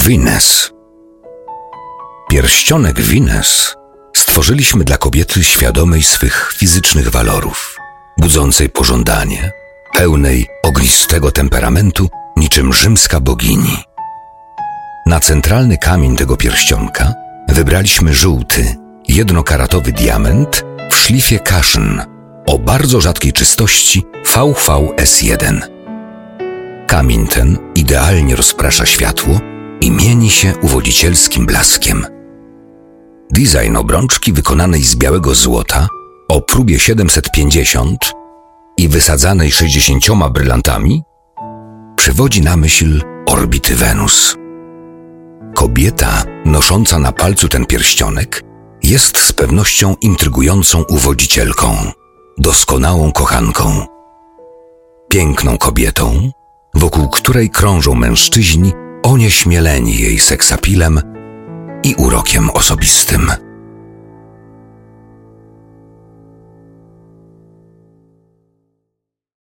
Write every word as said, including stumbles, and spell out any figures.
Venus. Pierścionek Venus stworzyliśmy dla kobiety świadomej swych fizycznych walorów, budzącej pożądanie, pełnej ognistego temperamentu niczym rzymska bogini. Na centralny kamień tego pierścionka wybraliśmy żółty, jednokaratowy diament w szlifie Cushion o bardzo rzadkiej czystości V V S jeden. Kamień ten idealnie rozprasza światło i mieni się uwodzicielskim blaskiem. Design obrączki wykonanej z białego złota o próbie siedemset pięćdziesiąt i wysadzanej sześćdziesięcioma brylantami przywodzi na myśl orbity Wenus. Kobieta nosząca na palcu ten pierścionek jest z pewnością intrygującą uwodzicielką, doskonałą kochanką, piękną kobietą, wokół której krążą mężczyźni onieśmieleni jej seksapilem i urokiem osobistym.